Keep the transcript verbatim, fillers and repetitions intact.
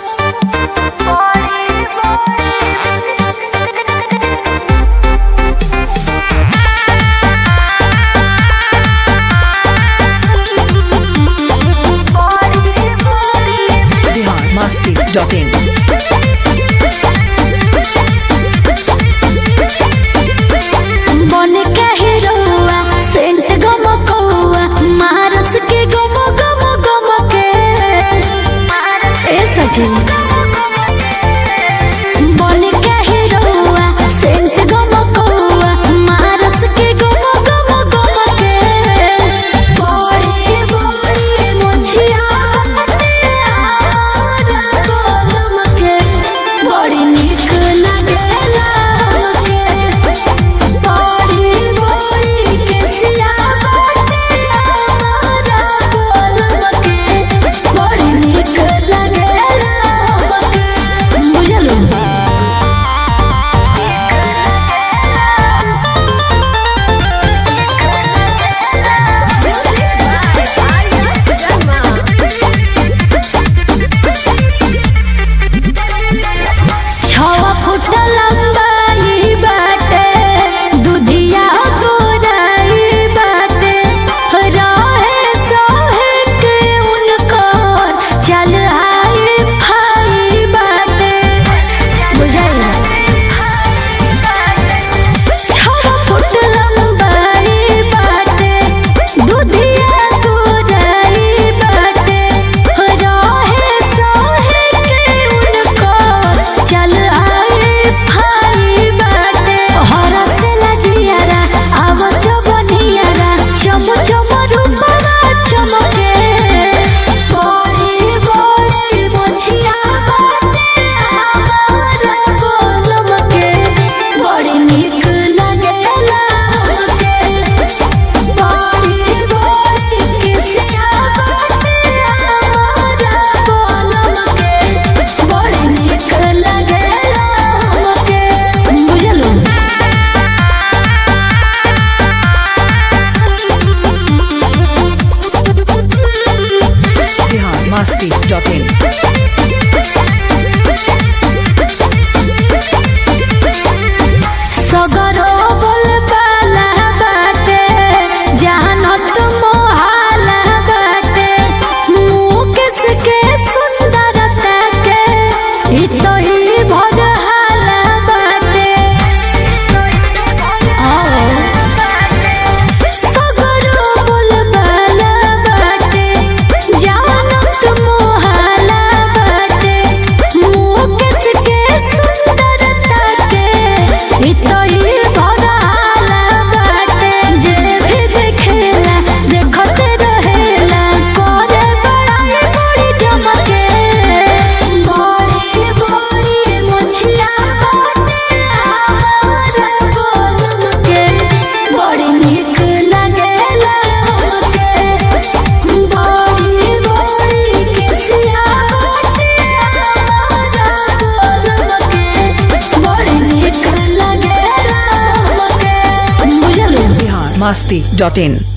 Dot in बन के हीरोआ scent गम कौआ मारस के गम गम गम के ए सखी बन के हीरोआ सेंट गम कौआ मारस के गम गम गम के बड़ी बड़ी मुछिया गम के बड़ी निक लगेला मस्ती डॉट इन सगरो बोल बाला बाटे जहानत मोहाला बाटे मुँह किसके सुंदरता के इ तो ही भरहाला बाटे सगरो बोल बाला बाटे जहानत मोहाला बाटे मुँह किसके सुंदरता के इ तो ही भरहाला बाटे जे भी देखेला देखते रहेला करे बड़ाई बड़ी जमके बड़ी बड़ी मुछिया बाटे हमारा गोलम के बड़ी निक लगेला हमके बड़ी बड़ी किसिया बाटे हमारा गोलम के बड़ी निक लगेला हमके बुझलू मस्ती डॉट इन।